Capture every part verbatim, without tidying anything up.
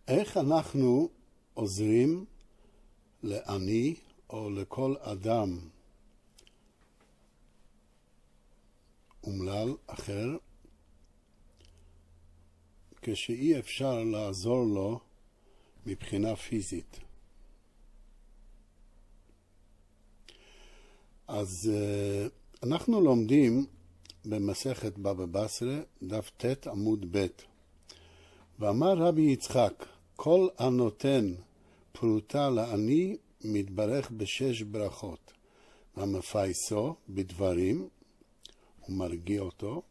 איך אנחנו עוזרים לעני או לכל אדם אומלל אחר כשאי אפשר לעזור לו מבחינה פיזית? אז אנחנו לומדים במסכת בבא בסרה דף ט' עמוד ב', ואמר רבי יצחק, כל הנותן פרוטה לעני מתברך בשש ברכות, והמפייסו בדברים, הוא מרגיע אותו,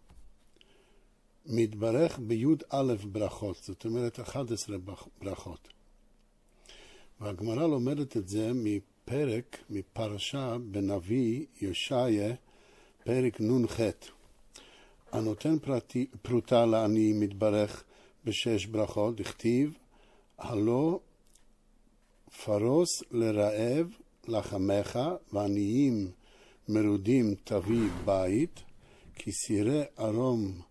מתברך ביוד א' ברכות, זאת אומרת אחת עשרה ברכות. והגמרא לומדת את זה מפרק, מפרשה בנביא ישעיה, פרק נון ח'. הנותן פרטי, פרוטה לעני מתברך בשש ברכות, דכתיב, הלא פרוס לרעב לחמך, ועניים מרודים תביא בית, כי סירי ארום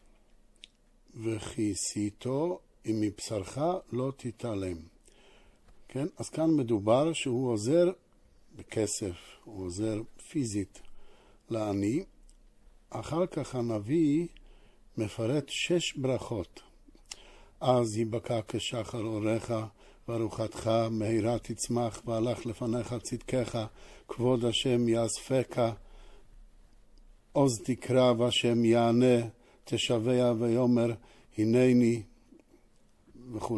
וכיסיתו, אם מבשרך לא תתעלם. כן? אז כאן מדובר שהוא עוזר בכסף, הוא עוזר פיזית לעני. אחר כך הנביא מפרט שש ברכות. אז יבקע כשחר אורך וארוחתך מהירה תצמח, והלך לפניך צדקך, כבוד השם יאספך, עוז תקרא והשם יענה, תשבע ויאמר הנני, וכו'.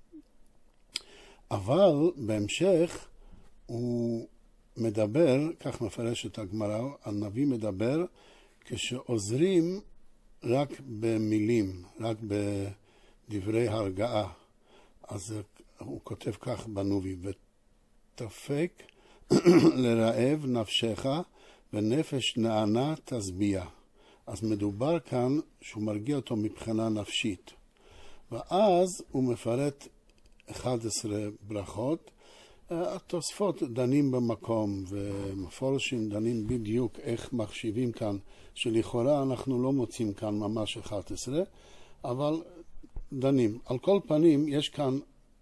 אבל בהמשך הוא מדבר, כך מפרש את הגמרא, הנביא מדבר כשעוזרים רק במילים, רק בדברי הרגעה. אז הוא כותב כך בנביא, ותפק לרעב נפשך ונפש נענה תשביע. אז מדובר כאן שהוא מרגיע אותו מבחינה נפשית. ואז הוא מפרט אחת עשרה ברכות. התוספות דנים במקום ומפורשים דנים בדיוק איך מחשיבים כאן, שלכאורה אנחנו לא מוצאים כאן ממש אחת עשרה, אבל דנים. על כל פנים יש כאן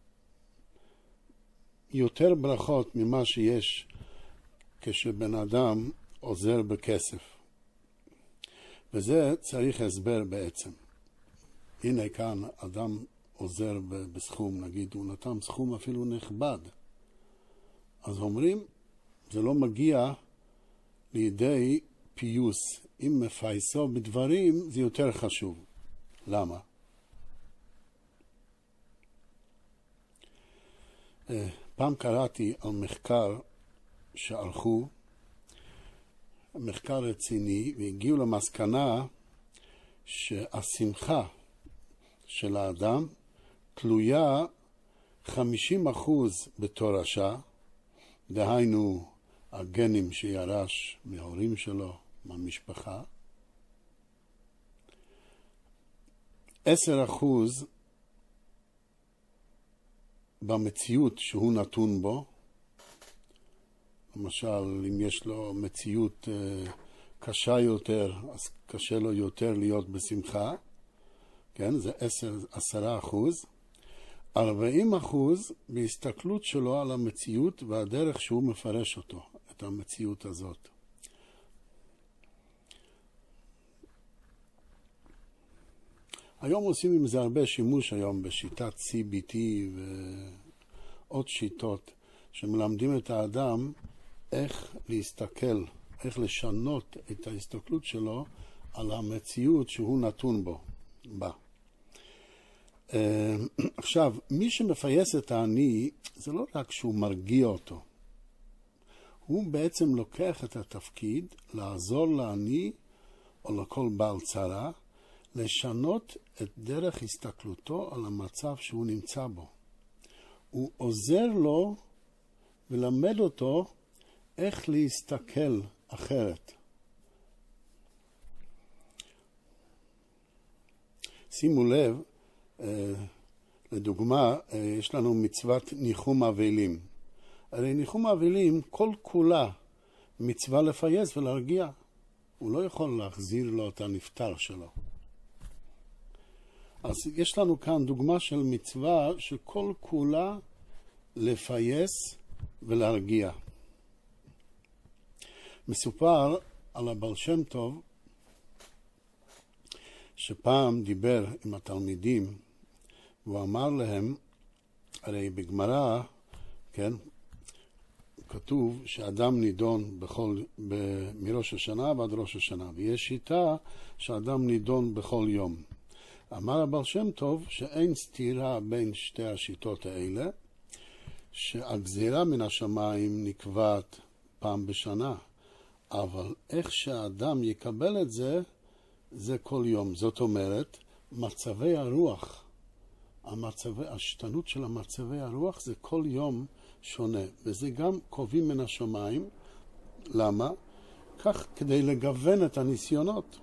יותר ברכות ממה שיש כשבן אדם עוזר בכסף. וזה צריך הסבר בעצם. הנה כאן אדם עוזר בסכום, נגיד הוא נתן סכום אפילו נכבד. אז אומרים, זה לא מגיע לידי פיוס. אם מפייסו בדברים, זה יותר חשוב. למה? פעם קראתי על מחקר שערכו, מחקר רציני, והגיעו למסקנה שהשמחה של האדם תלויה חמישים אחוז בתורשה, דהיינו הגנים שירש מההורים שלו, מהמשפחה, עשר אחוז במציאות שהוא נתון בו. למשל, אם יש לו מציאות uh, קשה יותר, אז קשה לו יותר להיות בשמחה. כן, זה עשרה אחוז. ארבעים אחוז בהסתכלות שלו על המציאות והדרך שהוא מפרש אותו, את המציאות הזאת. היום עושים עם זה הרבה שימוש היום בשיטת סי בי טי ועוד שיטות שמלמדים את האדם איך להסתכל, איך לשנות את ההסתכלות שלו על המציאות שהוא נתון בו, בה. Uh, עכשיו, מי שמפייס את העני, זה לא רק שהוא מרגיע אותו. הוא בעצם לוקח את התפקיד לעזור לעני או לכל בעל צרה, לשנות את דרך הסתכלותו על המצב שהוא נמצא בו. הוא עוזר לו ולמד אותו איך להסתכל אחרת. שימו לב, לדוגמה, יש לנו מצוות ניחום אבלים. הרי ניחום אבלים כל כולה מצווה לפייס ולהרגיע. הוא לא יכול להחזיר לו את הנפטר שלו. אז יש לנו כאן דוגמה של מצווה שכל כולה לפייס ולהרגיע. מסופר על הבעל שם טוב שפעם דיבר עם התלמידים והוא אמר להם, הרי בגמרא, כן, כתוב שאדם נידון בכל, ב, מראש השנה ועד ראש השנה, ויש שיטה שאדם נידון בכל יום. אמר הבעל שם טוב שאין סתירה בין שתי השיטות האלה, שהגזירה מן השמיים נקבעת פעם בשנה, אבל איך שהאדם יקבל את זה, זה כל יום. זאת אומרת, מצבי הרוח, המצבי, השתנות של המצבי הרוח זה כל יום שונה, וזה גם קובעים מן השמיים. למה? כך כדי לגוון את הניסיונות.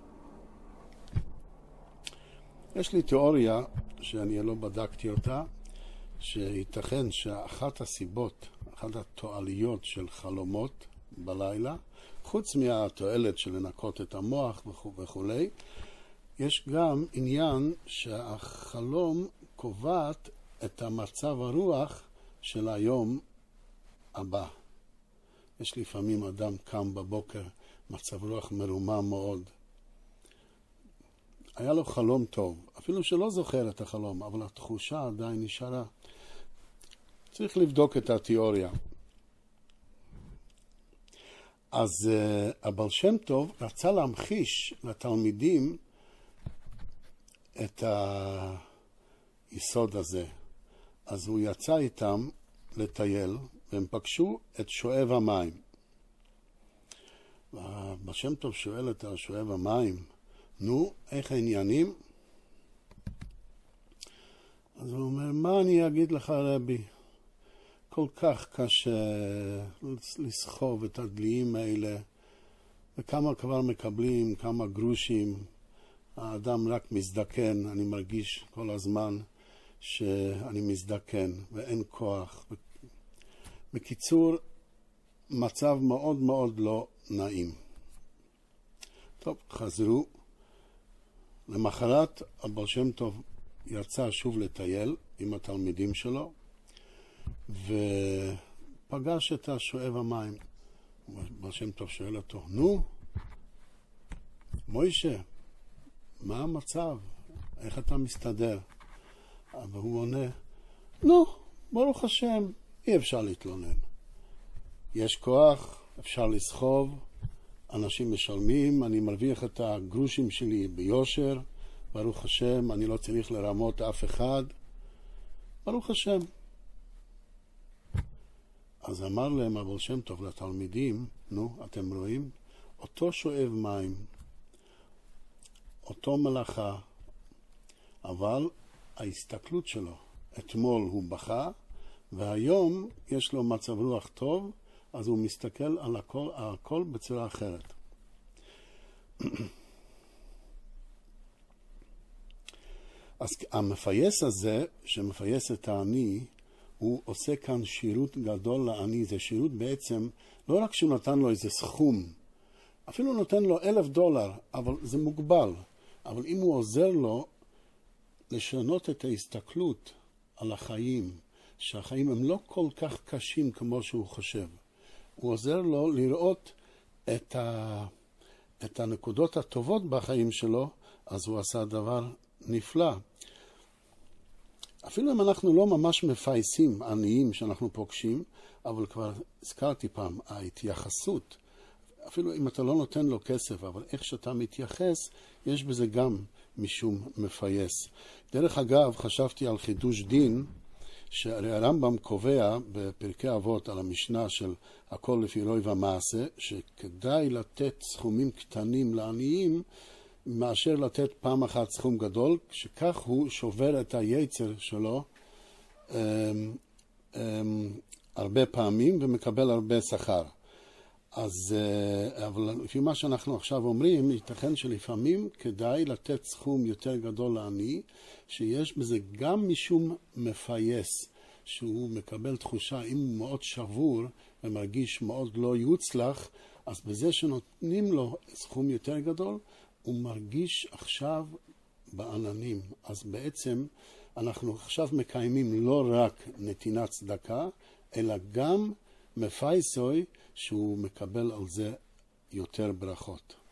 יש לי תיאוריה שאני לא בדקתי אותה, שייתכן שאחת הסיבות, אחת התועליות של חלומות בלילה, חוץ מהתועלת של לנקות את המוח וכו' וכו', יש גם עניין שהחלום קובעת את המצב הרוח של היום הבא. יש לפעמים אדם קם בבוקר, מצב רוח מרומם מאוד. היה לו חלום טוב, אפילו שלא זוכר את החלום, אבל התחושה עדיין נשארה. צריך לבדוק את התיאוריה. אז uh, הבעל שם טוב רצה להמחיש לתלמידים את היסוד הזה. אז הוא יצא איתם לטייל, והם פגשו את שואב המים. והבעל שם טוב שואל את שואב המים, נו, איך העניינים? אז הוא אומר, מה אני אגיד לך רבי? כל כך קשה לסחוב את הדליים האלה, וכמה כבר מקבלים, כמה גרושים, האדם רק מזדקן, אני מרגיש כל הזמן שאני מזדקן ואין כוח. בקיצור, מצב מאוד מאוד לא נעים. טוב, חזרו. למחרת הבעל שם טוב יצא שוב לטייל עם התלמידים שלו, ופגש את השואב המים. הבעל שם טוב שואל אותו, נו, מוישה, מה המצב? איך אתה מסתדר? אבל הוא עונה, נו, ברוך השם, אי אפשר להתלונן. יש כוח, אפשר לסחוב, אנשים משלמים, אני מרוויח את הגרושים שלי ביושר, ברוך השם, אני לא צריך לרמות אף אחד, ברוך השם. אז אמר להם הבעל שם טוב לתלמידים, נו, אתם רואים? אותו שואב מים, אותו מלאכה, אבל ההסתכלות שלו, אתמול הוא בכה, והיום יש לו מצב רוח טוב, אז הוא מסתכל על הכל, על הכל בצורה אחרת. אז המפייס הזה, שמפייס את העני, הוא עושה כאן שירות גדול לעני. זה שירות בעצם, לא רק שהוא נתן לו איזה סכום, אפילו נותן לו אלף דולר, אבל זה מוגבל. אבל אם הוא עוזר לו לשנות את ההסתכלות על החיים, שהחיים הם לא כל כך קשים כמו שהוא חושב, הוא עוזר לו לראות את, ה... את הנקודות הטובות בחיים שלו, אז הוא עשה דבר נפלא. אפילו אם אנחנו לא ממש מפייסים עניים שאנחנו פוגשים, אבל כבר הזכרתי פעם, ההתייחסות, אפילו אם אתה לא נותן לו כסף, אבל איך שאתה מתייחס, יש בזה גם משום מפייס. דרך אגב, חשבתי על חידוש דין, שהרי הרמב"ם קובע בפרקי אבות על המשנה של הכל לפי רוי ומעשה, שכדאי לתת סכומים קטנים לעניים, מאשר לתת פעם אחת סכום גדול, שכך הוא שובר את היצר שלו um, um, הרבה פעמים ומקבל הרבה שכר. אז, uh, אבל לפי מה שאנחנו עכשיו אומרים, ייתכן שלפעמים כדאי לתת סכום יותר גדול לעני, שיש בזה גם משום מפייס, שהוא מקבל תחושה, אם הוא מאוד שבור ומרגיש מאוד לא יוצלח, אז בזה שנותנים לו סכום יותר גדול, הוא מרגיש עכשיו בעננים. אז בעצם אנחנו עכשיו מקיימים לא רק נתינת צדקה, אלא גם מפייסוי שהוא מקבל על זה יותר ברכות.